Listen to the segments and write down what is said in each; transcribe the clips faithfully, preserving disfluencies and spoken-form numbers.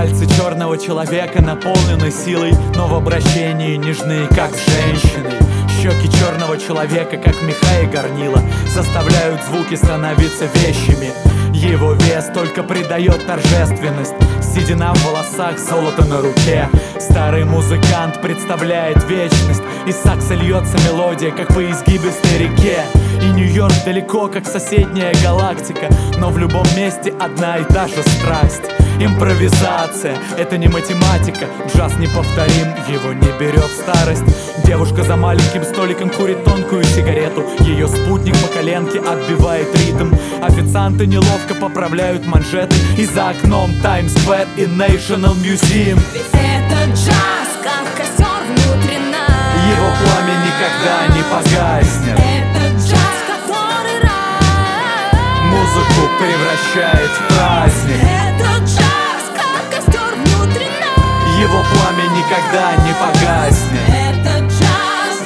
Пальцы черного человека наполнены силой, но в обращении нежны, как с женщиной. Щеки черного человека, как меха и горнила, заставляют звуки становиться вещими. Его вес только придает торжественность. Седина в волосах, золото на руке. Старый музыкант представляет вечность. Из сакса льется мелодия, как по изгибистой реке. И Нью-Йорк далеко, как соседняя галактика, но в любом месте одна и та же страсть. Импровизация — это не математика. Джаз неповторим, его не берет старость. Девушка за маленьким столиком курит тонкую сигарету. Ее спутник по коленке отбивает ритм. Официанты неловко поправляют манжеты. И за окном Таймс-сквер и National Museum. Ведь это джаз, как костер внутри нас. Его пламя никогда не погаснет. Это джаз, который раз музыку превращает в праздник. Это джаз, как костер внутри нас. Его пламя никогда не погаснет. Это джаз,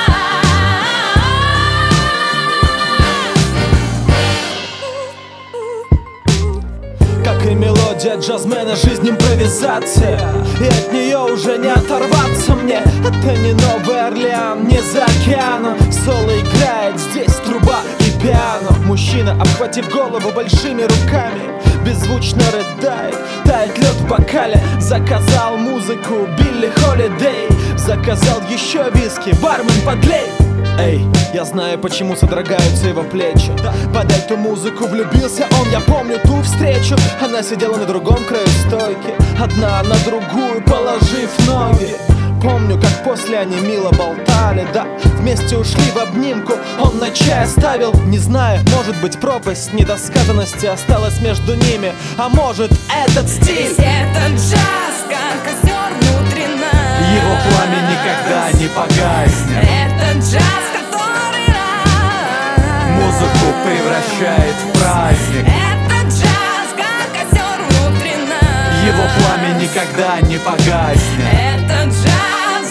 джаз. Как и мелодия джазмена, жизнь импровизация. И от нее уже не оторваться мне. Это не Новый Орлеан, не за океаном. Соло играет здесь труба и пиано. Мужчина, обхватив голову большими руками, беззвучно рыдает, тает лед в бокале. Заказал музыку Билли Холидей. Заказал еще виски, бармен подлей. Эй, я знаю, почему содрогаются его плечи. Под эту музыку влюбился он, я помню ту встречу. Она сидела на другом краю стойки, одна на другую положив ноги. Помню, как после они мило болтали, да, вместе ушли в обнимку. Он на чай оставил, не знаю, может быть, пропасть недосказанности осталась между ними. А может, этот стиль. Ведь это джаз, как костер внутри нас. Его пламя никогда не погаснет. Это джаз, который раз музыку превращает в праздник. Это джаз, как костер внутри нас. Его пламя никогда не погаснет. Это джаз, джаз.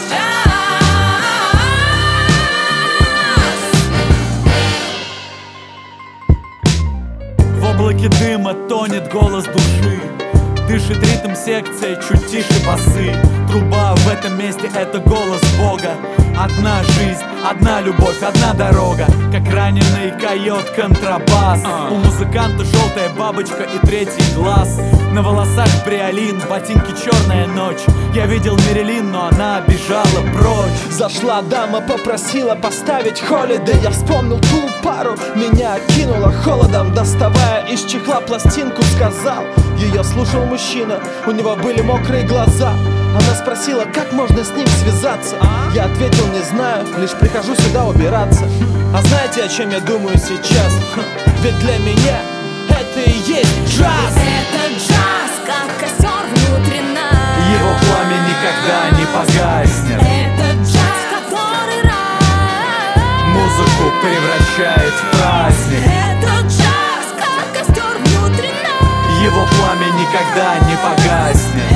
В облаке дыма тонет голос души. Дышит ритм секция, чуть тише басы. Труба в этом месте — это голос Бога. Одна жизнь, одна любовь, одна дорога. Как раненый койот контрабас. У музыканта желтая бабочка и третий глаз. На волосах бриолин, ботинки черная ночь. Я видел Мерилин, но она бежала прочь. Зашла дама, попросила поставить Холидей. Я вспомнил ту пару, меня кинуло холодом. Доставая из чехла пластинку, сказал. Ее слушал мужчина, у него были мокрые глаза. Она спросила, как можно с ним связаться. Я ответил, не знаю, лишь прихожу сюда убираться. А знаете, о чем я думаю сейчас? Ведь для меня это и есть джаз. Это джаз, как костер внутри нас. Его пламя никогда не погаснет. Это джаз, который раз музыку превращает в праздник. Это джаз, как костер внутри нас. Его пламя никогда не погаснет.